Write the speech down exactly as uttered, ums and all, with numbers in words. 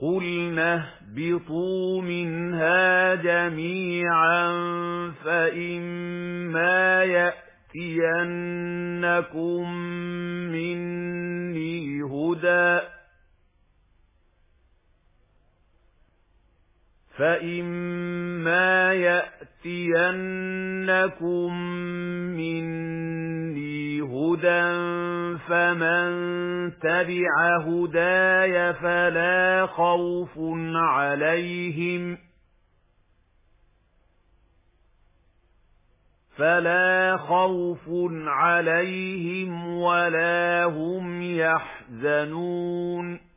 قُلْنَا اهْبِطُوا مِنْهَا جَمِيعًا فَإِمَّا يَأْتِيَنَّكُم مِّنِّي هُدًى فَإِمَّا يَأْتِيَنَّكُم مِّنِّي هُدًى فَمَن تَبِعَ هُدَايَ فَلَا خَوْفٌ عَلَيْهِمْ فَلَا خَوْفٌ عَلَيْهِمْ وَلَا هُمْ يَحْزَنُونَ